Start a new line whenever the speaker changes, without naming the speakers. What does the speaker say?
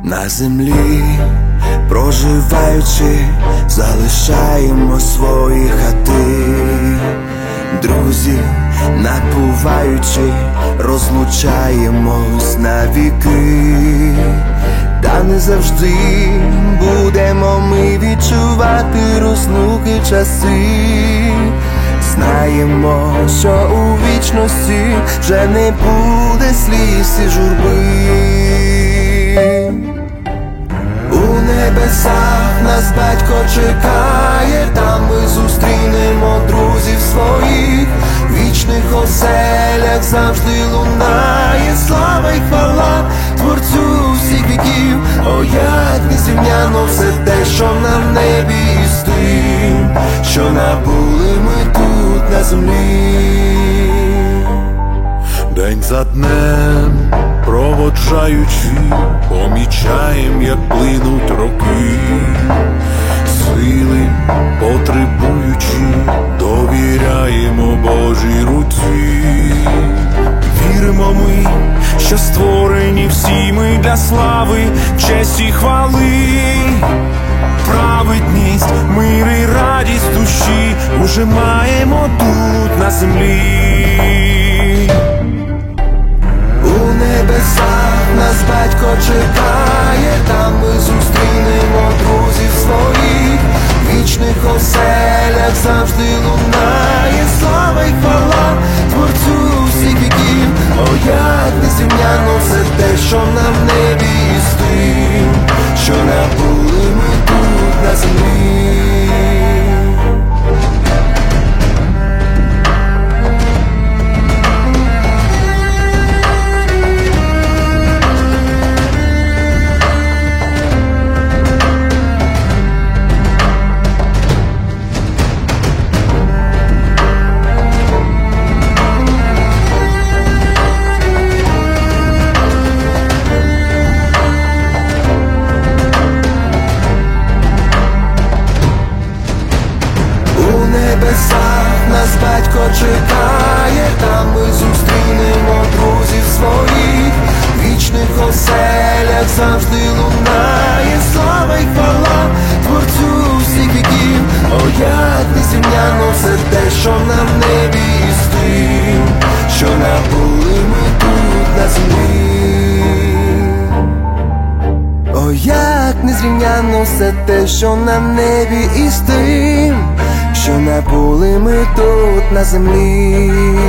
На землі, проживаючи, залишаємо свої хати. Друзі, набуваючи, розлучаємось навіки. Та не завжди будемо ми відчувати розлуки часи. Знаємо, що у вічності вже не буде сліз і журби. У небесах нас батько чекає, там ми зустрінемо друзів своїх. В вічних оселях завжди лунає слава й хвала Творцю всіх віків. О, як незрівняно все те, що на небі, і з тим, що набули ми тут на землі.
День за днем проводжаючи, помічаєм, як плинуть роки. Сили потребуючи, довіряємо Божій руці. Віримо ми, що створені всі ми для слави, честі й хвали. Праведність, мир і радість душі уже маємо тут на землі.
У небесах нас батько чекає, там ми зустрінемо друзів своїх. В вічних оселях завжди лунає слава й хвала Творцю всіх віків. О, як незрівняно все те, що на небі, і з тим, що набули ми тут на землі. Нас батько чекає, там ми зустрінемо друзів своїх. В вічних оселях завжди лунає слава й хвала Творцю всіх віків. О, як незрівняно все те, що на небі, і з тим, що набули ми тут на землі. О, як незрівняно все те, що на небі, і з тим, що набули ми тут на землі.